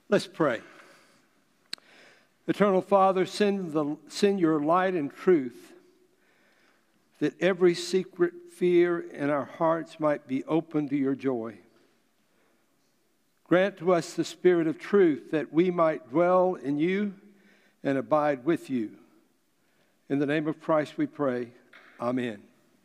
Let's pray. Eternal Father, send your light and truth that every secret fear in our hearts might be open to your joy. Grant to us the spirit of truth that we might dwell in you and abide with you. In the name of Christ we pray. Amen.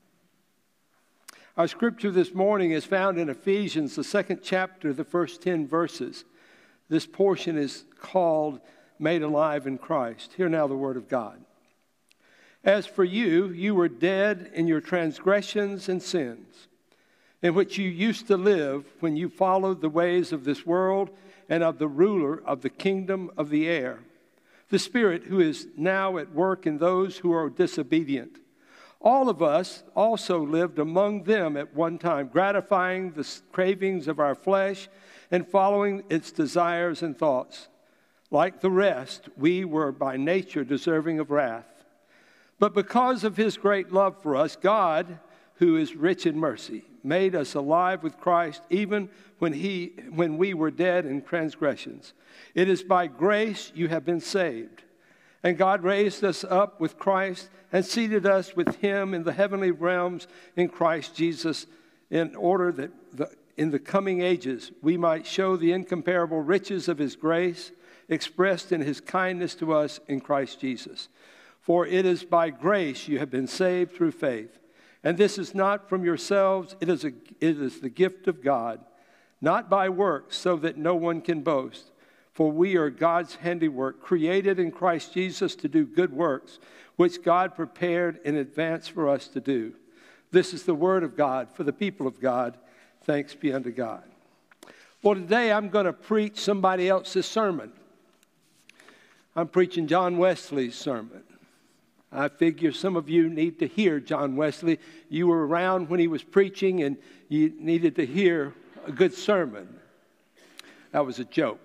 Our scripture this morning is found in Ephesians, the 2nd chapter, the first 10 verses. This portion is called Made Alive in Christ. Hear now the word of God. As for you, you were dead in your transgressions and sins, in which you used to live when you followed the ways of this world and of the ruler of the kingdom of the air, the Spirit who is now at work in those who are disobedient. All of us also lived among them at one time, gratifying the cravings of our flesh and following its desires and thoughts. Like the rest, we were by nature deserving of wrath. But because of his great love for us, God, who is rich in mercy, made us alive with Christ even when we were dead in transgressions. It is by grace you have been saved. And God raised us up with Christ and seated us with him in the heavenly realms in Christ Jesus, in order that in the coming ages we might show the incomparable riches of his grace expressed in his kindness to us in Christ Jesus. For it is by grace you have been saved through faith. And this is not from yourselves, it is the gift of God, not by works, so that no one can boast. For we are God's handiwork, created in Christ Jesus to do good works, which God prepared in advance for us to do. This is the word of God for the people of God. Thanks be unto God. Well, today I'm going to preach somebody else's sermon. I'm preaching John Wesley's sermon. I figure some of you need to hear John Wesley. You were around when he was preaching and you needed to hear a good sermon. That was a joke.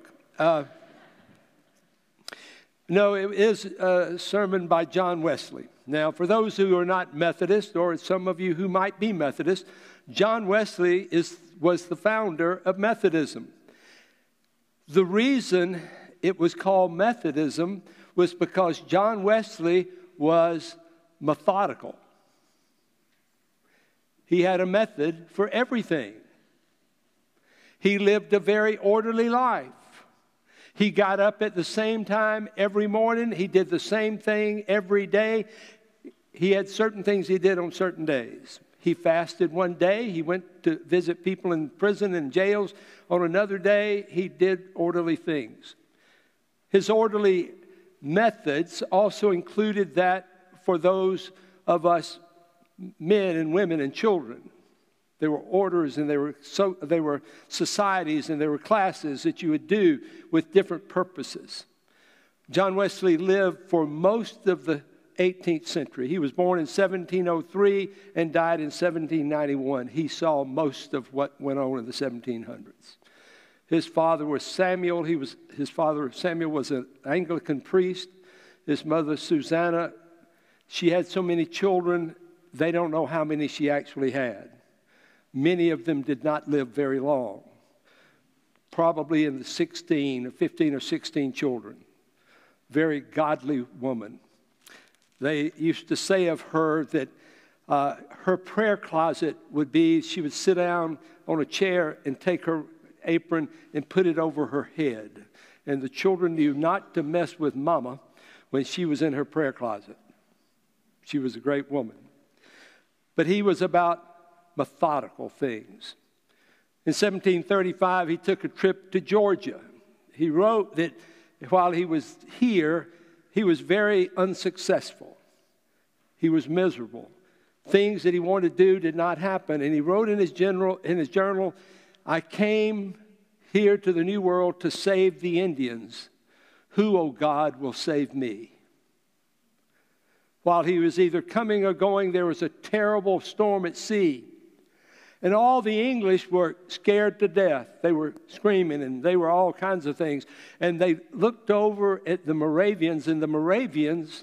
No, it is a sermon by John Wesley. Now, for those who are not Methodist, or some of you who might be Methodist, John Wesley was the founder of Methodism. The reason it was called Methodism was because John Wesley was methodical. He had a method for everything. He lived a very orderly life. He got up at the same time every morning. He did the same thing every day. He had certain things he did on certain days. He fasted one day. He went to visit people in prison and jails. On another day, he did orderly things. His orderly methods also included that for those of us men and women and children. There were orders and there were societies and there were classes that you would do with different purposes. John Wesley lived for most of the 18th century. He was born in 1703 and died in 1791. He saw most of what went on in the 1700s. His father was Samuel. His father Samuel was an Anglican priest. His mother Susanna, she had so many children, they don't know how many she actually had. Many of them did not live very long, probably in the 15 or 16 children. Very godly woman. They used to say of her that her prayer closet would be, she would sit down on a chair and take her apron and put it over her head. And the children knew not to mess with Mama when she was in her prayer closet. She was a great woman. But he was about methodical things. In 1735, he took a trip to Georgia. He wrote that while he was here, he was very unsuccessful. He was miserable. Things that he wanted to do did not happen. And he wrote in his journal, I came here to the New World to save the Indians. Who, O God, will save me? While he was either coming or going, there was a terrible storm at sea. And all the English were scared to death. They were screaming and they were all kinds of things. And they looked over at the Moravians, and the Moravians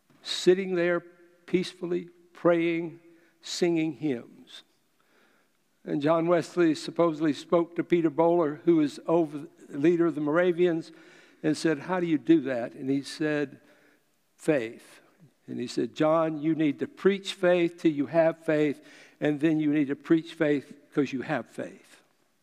sitting there peacefully praying, singing hymns. And John Wesley supposedly spoke to Peter Böhler, who was leader of the Moravians, and said, "How do you do that?" And he said, "Faith." And he said, "John, you need to preach faith till you have faith, and then you need to preach faith because you have faith."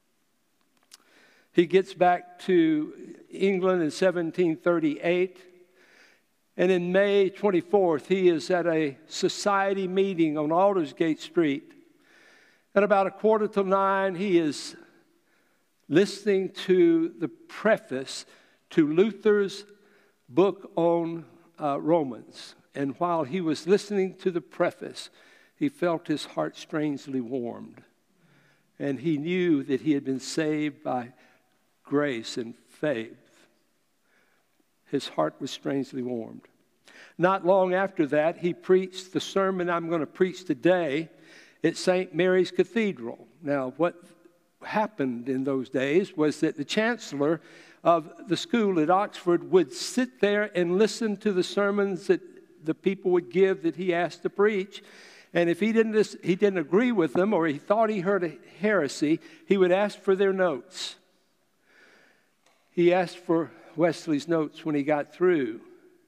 He gets back to England in 1738, and in May 24th, he is at a society meeting on Aldersgate Street. At about 8:45, he is listening to the preface to Luther's book on Romans. And while he was listening to the preface, he felt his heart strangely warmed. And he knew that he had been saved by grace and faith. His heart was strangely warmed. Not long after that, he preached the sermon I'm going to preach today at St. Mary's Cathedral. Now, what happened in those days was that the chancellor of the school at Oxford would sit there and listen to the sermons that the people would give that he asked to preach. And if he didn't agree with them, or he thought he heard a heresy, he would ask for their notes. He asked for Wesley's notes when he got through.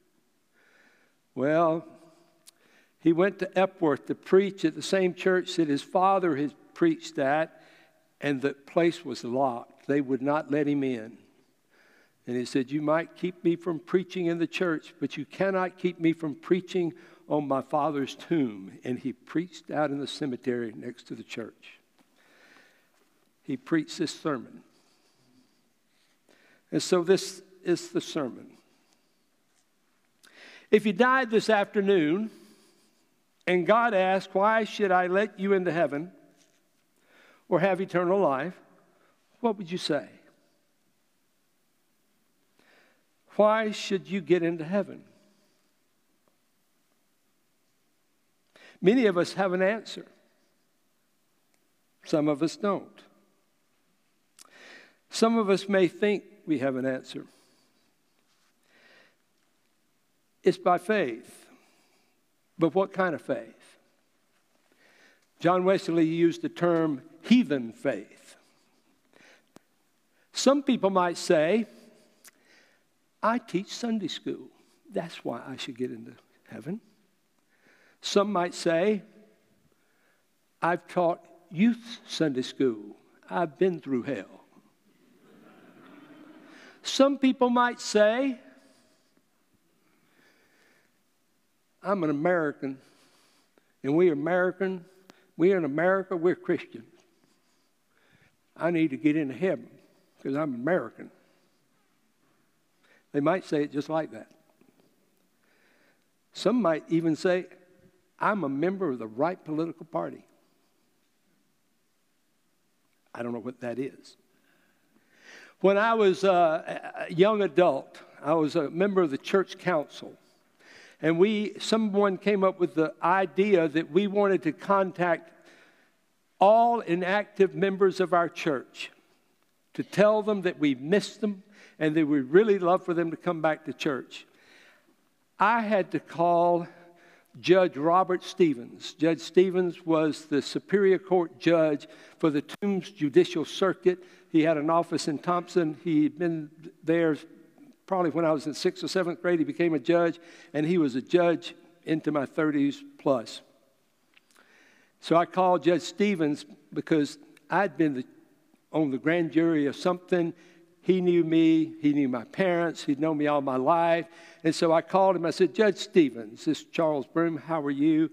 Well, he went to Epworth to preach at the same church that his father had preached at, and the place was locked. They would not let him in. And he said, "You might keep me from preaching in the church, but you cannot keep me from preaching on my father's tomb." And he preached out in the cemetery next to the church. He preached this sermon. And so this is the sermon. If you died this afternoon and God asked, "Why should I let you into heaven or have eternal life?" what would you say? Why should you get into heaven? Many of us have an answer. Some of us don't. Some of us may think we have an answer. It's by faith. But what kind of faith? John Wesley used the term heathen faith. Some people might say, "I teach Sunday school. That's why I should get into heaven." Some might say, "I've taught youth Sunday school. I've been through hell." Some people might say, "I'm an American, and we in America, we're Christians. I need to get into heaven because I'm American." They might say it just like that. Some might even say, "I'm a member of the right political party." I don't know what that is. When I was a young adult, I was a member of the church council. And someone came up with the idea that we wanted to contact all inactive members of our church to tell them that we missed them and that we'd really love for them to come back to church. I had to call Judge Robert Stevens. Judge Stevens was the Superior Court judge for the Toombs Judicial Circuit. He had an office in Thompson. He'd been there probably when I was in 6th or 7th grade. He became a judge, and he was a judge into my 30s plus. So I called Judge Stevens because I'd been on the grand jury of something. He knew me. He knew my parents. He'd known me all my life. And so I called him. I said, "Judge Stevens, this is Charles Broom. How are you?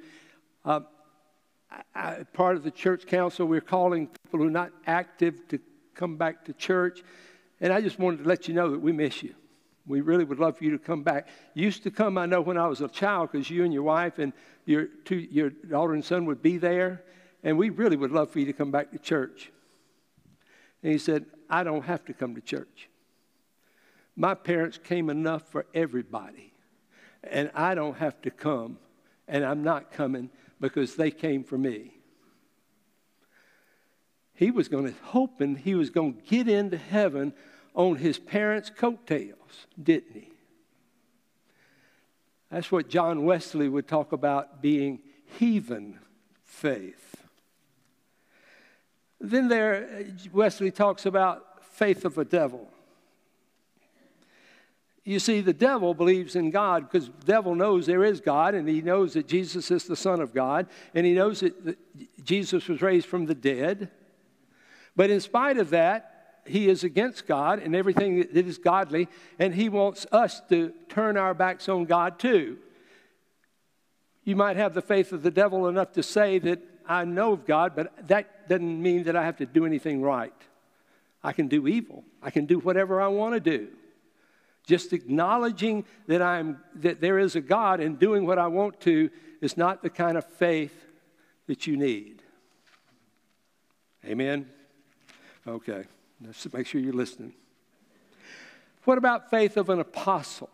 Part of the church council. We're calling people who are not active to come back to church. And I just wanted to let you know that we miss you. We really would love for you to come back. You used to come, I know, when I was a child because you and your wife and your daughter and son would be there. And we really would love for you to come back to church." And he said, "I don't have to come to church. My parents came enough for everybody. And I don't have to come. And I'm not coming because they came for me." He was hoping he was going to get into heaven on his parents' coattails, didn't he? That's what John Wesley would talk about being heathen faith. Then Wesley talks about faith of a devil. You see, the devil believes in God because the devil knows there is God, and he knows that Jesus is the Son of God, and he knows that Jesus was raised from the dead. But in spite of that, he is against God and everything that is godly, and he wants us to turn our backs on God too. You might have the faith of the devil enough to say that I know of God, but that doesn't mean that I have to do anything right. I can do evil. I can do whatever I want to do. Just acknowledging that there is a God and doing what I want to is not the kind of faith that you need. Amen? Okay, let's make sure you're listening. What about faith of an apostle?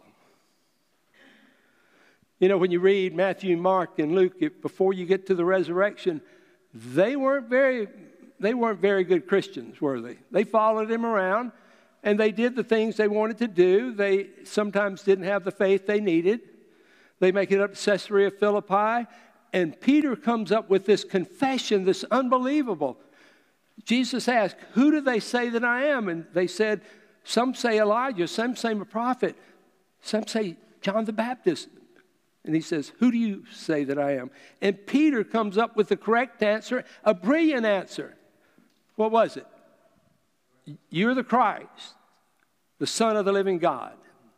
You know, when you read Matthew, Mark, and Luke, before you get to the resurrection, they weren't very good Christians, were they? They followed him around, and they did the things they wanted to do. They sometimes didn't have the faith they needed. They make it up to Caesarea Philippi, and Peter comes up with this confession that's unbelievable. Jesus asked, "Who do they say that I am?" And they said, "Some say Elijah, some say a prophet, some say John the Baptist." And he says, "Who do you say that I am?" And Peter comes up with the correct answer, a brilliant answer. What was it? You're the Christ, the Son of the living God.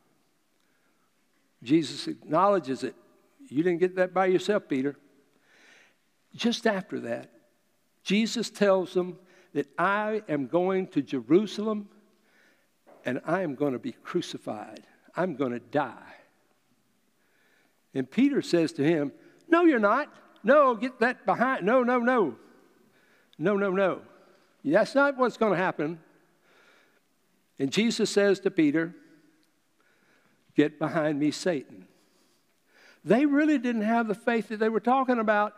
Jesus acknowledges it. You didn't get that by yourself, Peter. Just after that, Jesus tells them that I am going to Jerusalem and I am going to be crucified. I'm going to die. And Peter says to him, "No, you're not. No, get that behind. No. No. That's not what's going to happen." And Jesus says to Peter, "Get behind me, Satan." They really didn't have the faith that they were talking about,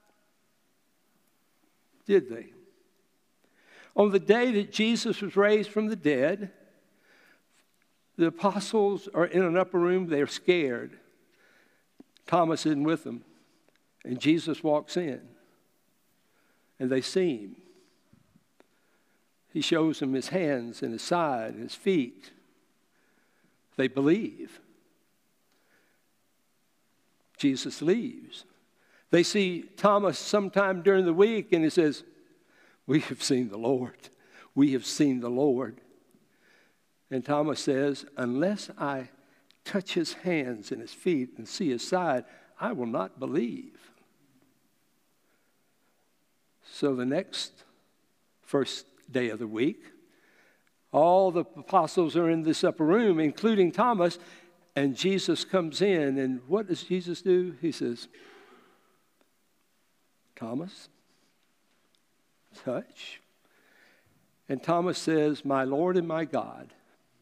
did they? On the day that Jesus was raised from the dead, the apostles are in an upper room. They're scared. Thomas isn't with them. And Jesus walks in. And they see him. He shows them his hands and his side and his feet. They believe. Jesus leaves. They see Thomas sometime during the week, and he says, "We have seen the Lord. We have seen the Lord." And Thomas says, "Unless I touch his hands and his feet and see his side, I will not believe." So the first day of the week, all the apostles are in this upper room, including Thomas, and Jesus comes in, and what does Jesus do? He says, "Thomas, touch." And Thomas says, "My Lord and my God."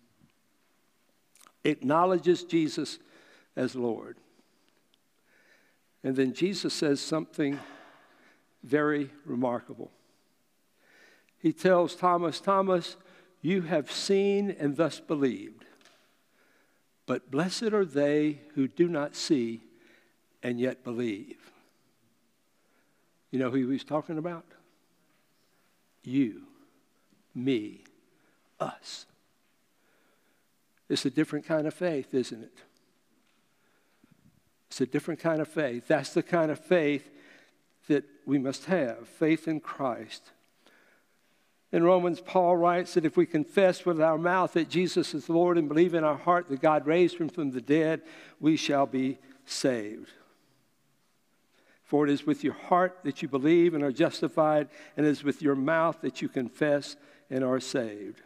Acknowledges Jesus as Lord. And then Jesus says something very remarkable. He tells Thomas, "Thomas, you have seen and thus believed. But blessed are they who do not see and yet believe." You know who he was talking about? You, me, us. It's a different kind of faith, isn't it? It's a different kind of faith. That's the kind of faith that we must have, faith in Christ. In Romans, Paul writes that if we confess with our mouth that Jesus is Lord and believe in our heart that God raised him from the dead, we shall be saved. For it is with your heart that you believe and are justified, and it is with your mouth that you confess and are saved.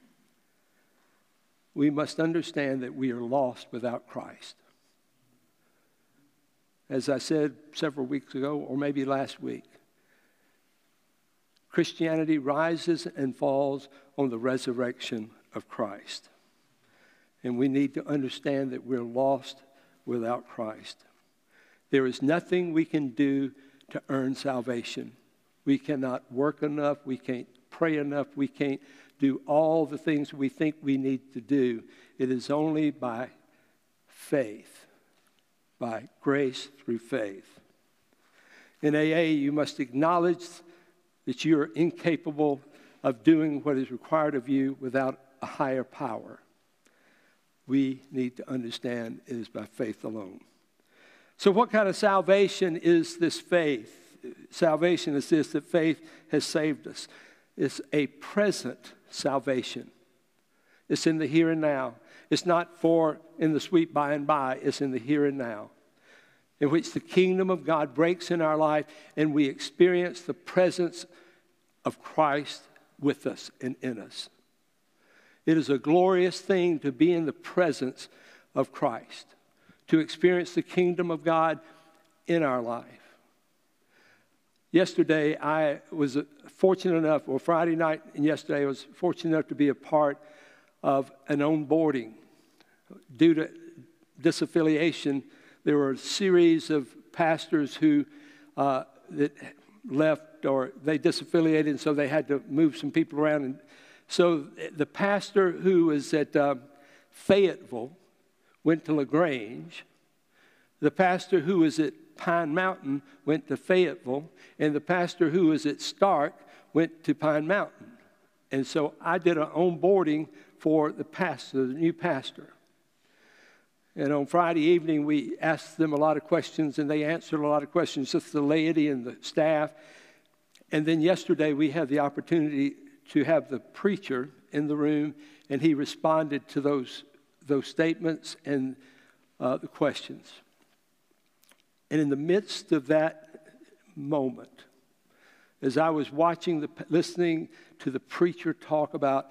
We must understand that we are lost without Christ. As I said several weeks ago, or maybe last week, Christianity rises and falls on the resurrection of Christ. And we need to understand that we're lost without Christ. There is nothing we can do to earn salvation. We cannot work enough. We can't pray enough. We can't do all the things we think we need to do. It is only by faith, by grace through faith. In AA, you must acknowledge that you are incapable of doing what is required of you without a higher power. We need to understand it is by faith alone. So what kind of salvation is this faith? Salvation is this, that faith has saved us. It's a present salvation. It's in the here and now. It's not for in the sweet by and by. It's in the here and now, in which the kingdom of God breaks in our life and we experience the presence of Christ with us and in us. It is a glorious thing to be in the presence of Christ, to experience the kingdom of God in our life. Yesterday, I was fortunate enough, or Friday night and yesterday, I was fortunate enough to be a part of an onboarding. Due to disaffiliation, there were a series of pastors who that left, or they disaffiliated, and so they had to move some people around. And so the pastor who was at Fayetteville went to LaGrange. The pastor who was at Pine Mountain went to Fayetteville, and the pastor who was at Stark went to Pine Mountain. And so I did an onboarding for the pastor, the new pastor. And on Friday evening, we asked them a lot of questions, and they answered a lot of questions, just the laity and the staff. And then yesterday, we had the opportunity to have the preacher in the room, and he responded to those statements and the questions. And in the midst of that moment, as I was listening to the preacher talk about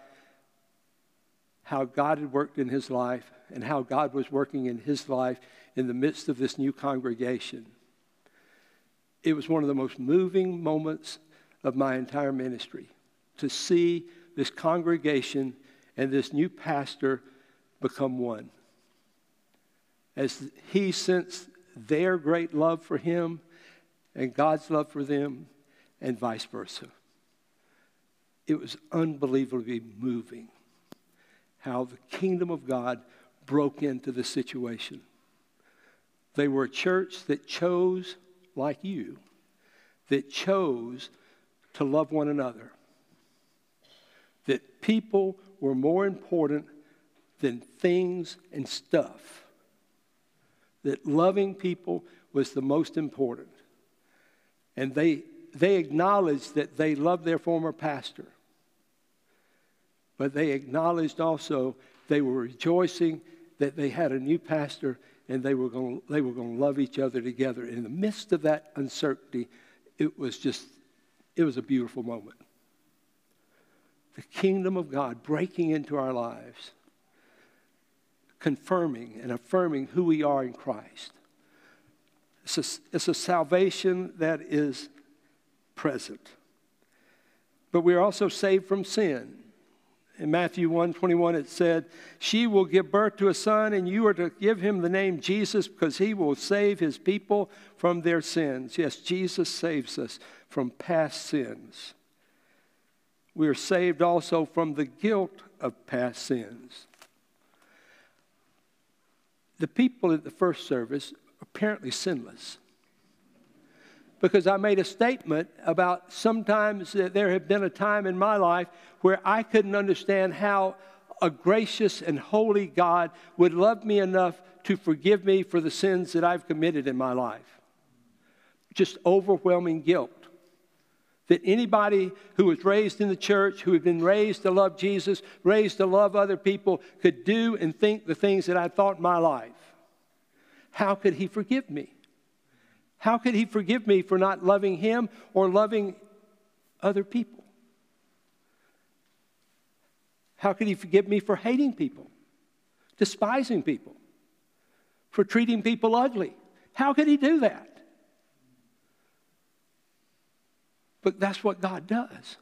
how God had worked in his life and how God was working in his life in the midst of this new congregation, it was one of the most moving moments of my entire ministry to see this congregation and this new pastor become one. As he sensed their great love for him and God's love for them, and vice versa. It was unbelievably moving how the kingdom of God broke into the situation. They were a church that chose, like you, that chose to love one another. That people were more important than things and stuff. That loving people was the most important. And they acknowledged that they loved their former pastor. But they acknowledged also they were rejoicing that they had a new pastor, and they were going to love each other together. In the midst of that uncertainty, it was a beautiful moment. The kingdom of God breaking into our lives, confirming and affirming who we are in Christ. It's a salvation that is present. But we are also saved from sin. In Matthew 1:21 it said, "She will give birth to a son, and you are to give him the name Jesus, because he will save his people from their sins." Yes, Jesus saves us from past sins. We are saved also from the guilt of past sins. The people at the first service apparently sinless. Because I made a statement about sometimes that there had been a time in my life where I couldn't understand how a gracious and holy God would love me enough to forgive me for the sins that I've committed in my life. Just overwhelming guilt. That anybody who was raised in the church, who had been raised to love Jesus, raised to love other people, could do and think the things that I thought in my life. How could he forgive me? How could he forgive me for not loving him or loving other people? How could he forgive me for hating people, despising people, for treating people ugly? How could he do that? But that's what God does.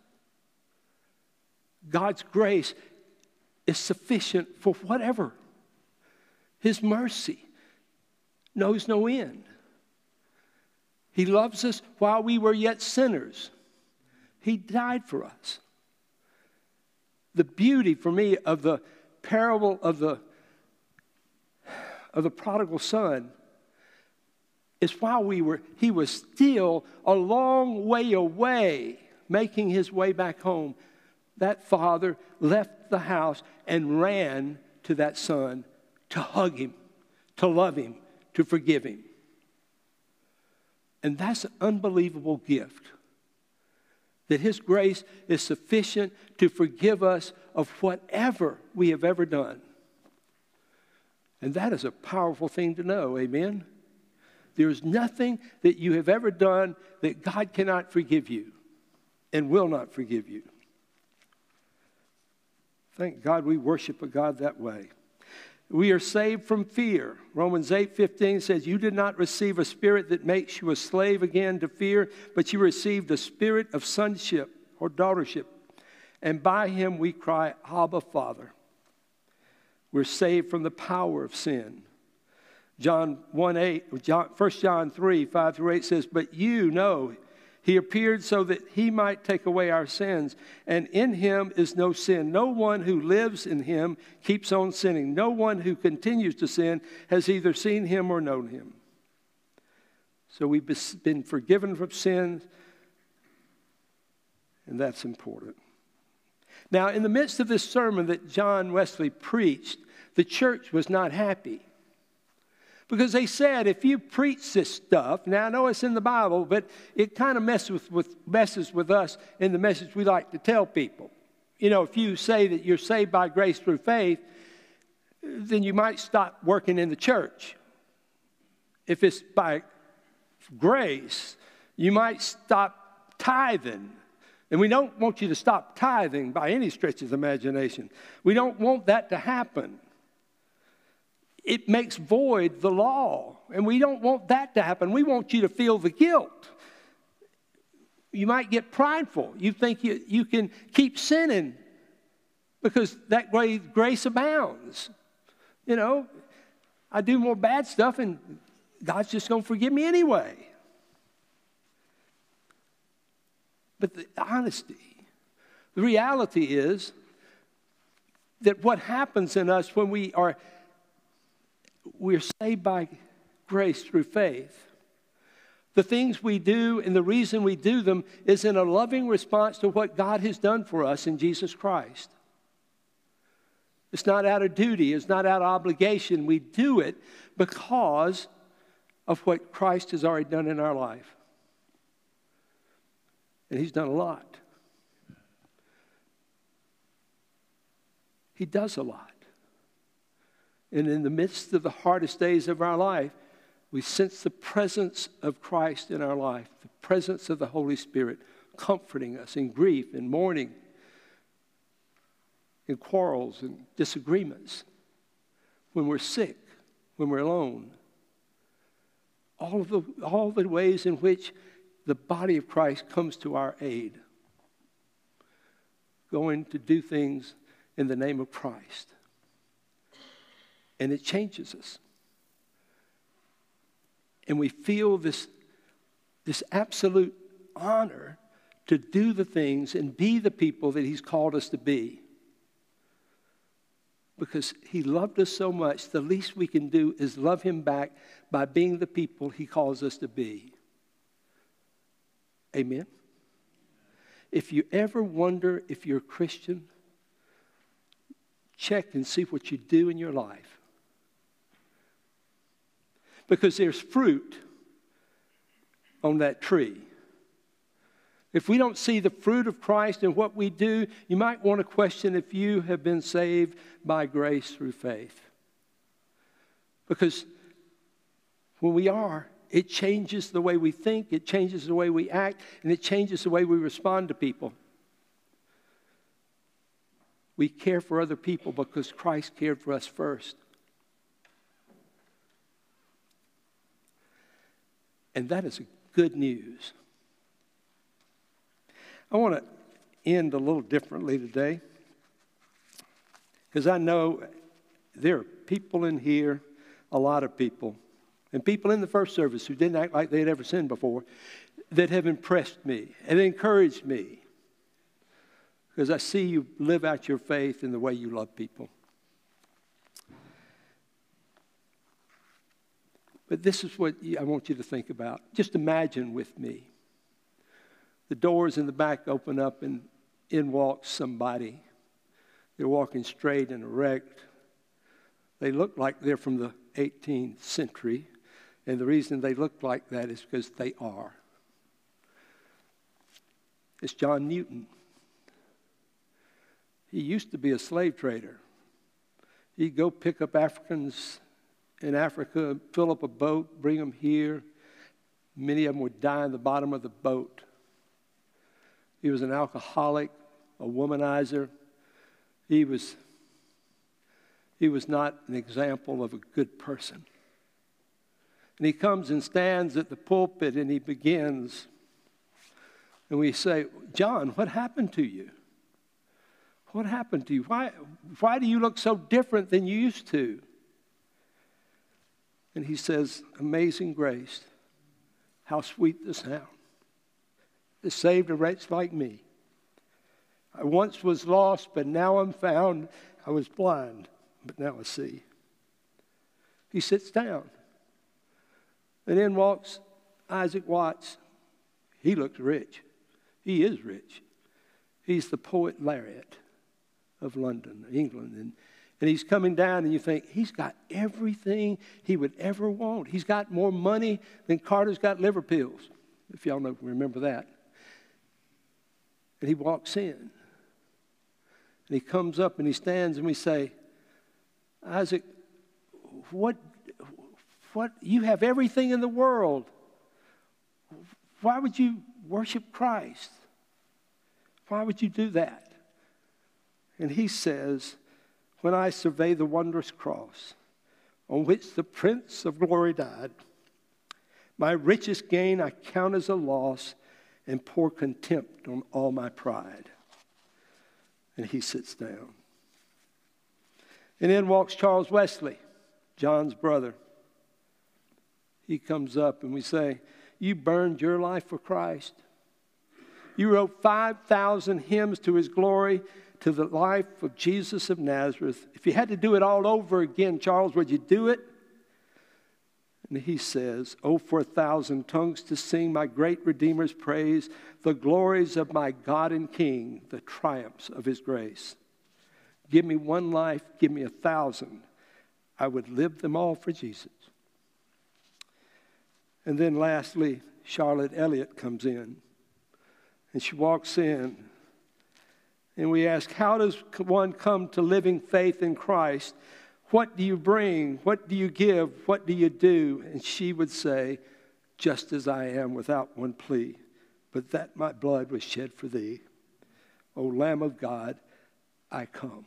God's grace is sufficient for whatever. His mercy knows no end. He loves us while we were yet sinners. He died for us. The beauty for me of the parable of the prodigal son is while he was still a long way away making his way back home, that father left the house and ran to that son to hug him, to love him, to forgive him. And that's an unbelievable gift. That his grace is sufficient to forgive us of whatever we have ever done. And that is a powerful thing to know, amen? There is nothing that you have ever done that God cannot forgive you and will not forgive you. Thank God we worship a God that way. We are saved from fear. Romans 8:15 says, you did not receive a spirit that makes you a slave again to fear, but you received a spirit of sonship or daughtership. And by him we cry, Abba, Father. We're saved from the power of sin. John 1 John 3, 5 through 8 says, but you know he appeared so that he might take away our sins, and in him is no sin. No one who lives in him keeps on sinning. No one who continues to sin has either seen him or known him. So we've been forgiven from sins, and that's important. Now, in the midst of this sermon that John Wesley preached, the church was not happy. Because they said, if you preach this stuff, now I know it's in the Bible, but it kind of messes with us in the message we like to tell people. You know, if you say that you're saved by grace through faith, then you might stop working in the church. If it's by grace, you might stop tithing. And we don't want you to stop tithing by any stretch of the imagination. We don't want that to happen. It makes void the law. And we don't want that to happen. We want you to feel the guilt. You might get prideful. You think you can keep sinning because that grace abounds. You know, I do more bad stuff and God's just going to forgive me anyway. But the honesty, the reality is that what happens in us when we're saved by grace through faith, the things we do and the reason we do them is in a loving response to what God has done for us in Jesus Christ. It's not out of duty. It's not out of obligation. We do it because of what Christ has already done in our life. And he's done a lot. He does a lot. And in the midst of the hardest days of our life, we sense the presence of Christ in our life, the presence of the Holy Spirit comforting us in grief and mourning, in quarrels and disagreements, when we're sick, when we're alone. All the ways in which the body of Christ comes to our aid, going to do things in the name of Christ. And it changes us. And we feel this absolute honor to do the things and be the people that he's called us to be. Because he loved us so much, the least we can do is love him back by being the people he calls us to be. Amen? If you ever wonder if you're a Christian, check and see what you do in your life. Because there's fruit on that tree. If we don't see the fruit of Christ in what we do, you might want to question if you have been saved by grace through faith. Because when we are, it changes the way we think, it changes the way we act, and it changes the way we respond to people. We care for other people because Christ cared for us first. And that is good news. I want to end a little differently today, because I know there are people in here, a lot of people, and people in the first service who didn't act like they had ever sinned before, that have impressed me and encouraged me, because I see you live out your faith in the way you love people. But this is what I want you to think about. Just imagine with me The doors in the back open up, and in walks somebody. They're walking straight and erect. They look like they're from the 18th century, and the reason they look like that is because they are. It's John Newton. He used to be a slave trader. He'd go pick up Africans in Africa, fill up a boat, bring them here. Many of them would die in the bottom of the boat. He was an alcoholic, a womanizer. He was not an example of a good person. And he comes and stands at the pulpit and he begins. And we say, John, what happened to you? What happened to you? Why do you look so different than you used to? And he says, amazing grace, how sweet the sound. It saved a wretch like me. I once was lost, but now I'm found. I was blind, but now I see. He sits down. And in walks Isaac Watts. He looks rich. He is rich. He's the poet laureate of London, England. And he's coming down, and you think, he's got everything he would ever want. He's got more money than Carter's got liver pills, if y'all remember that. And he walks in. And he comes up and he stands, and we say, Isaac, what you have everything in the world. Why would you worship Christ? Why would you do that? And he says, when I survey the wondrous cross on which the Prince of Glory died, my richest gain I count as a loss and pour contempt on all my pride. And he sits down. And in walks Charles Wesley, John's brother. He comes up and we say, you burned your life for Christ. You wrote 5,000 hymns to his glory, to the life of Jesus of Nazareth. If you had to do it all over again, Charles, would you do it? And he says, oh, for 1,000 tongues to sing my great Redeemer's praise, the glories of my God and King, the triumphs of his grace. Give me one life, give me 1,000. I would live them all for Jesus. And then lastly, Charlotte Elliott comes in. And she walks in. And we ask, how does one come to living faith in Christ? What do you bring? What do you give? What do you do? And she would say, just as I am, without one plea, but that my blood was shed for thee. O Lamb of God, I come.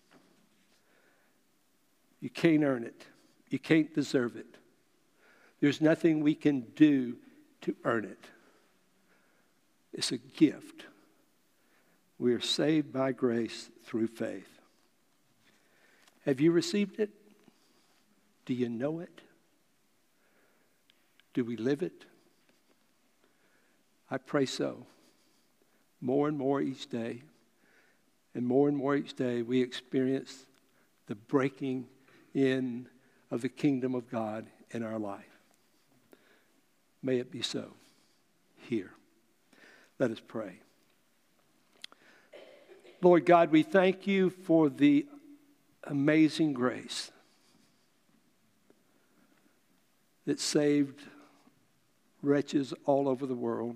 You can't earn it. You can't deserve it. There's nothing we can do to earn it. It's a gift. We are saved by grace through faith. Have you received it? Do you know it? Do we live it? I pray so. More and more each day. And more each day we experience the breaking in of the kingdom of God in our life. May it be so here. Let us pray. Lord God, we thank you for the amazing grace that saved wretches all over the world.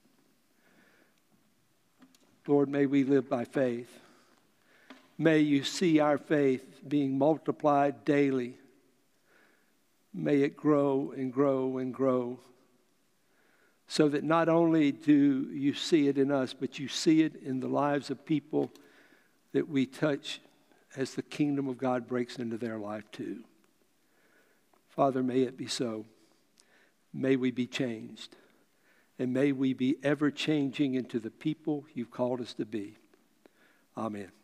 Lord, may we live by faith. May you see our faith being multiplied daily. May it grow and grow and grow, so that not only do you see it in us, but you see it in the lives of people that we touch as the kingdom of God breaks into their life too. Father, may it be so. May we be changed. And may we be ever changing into the people you've called us to be. Amen.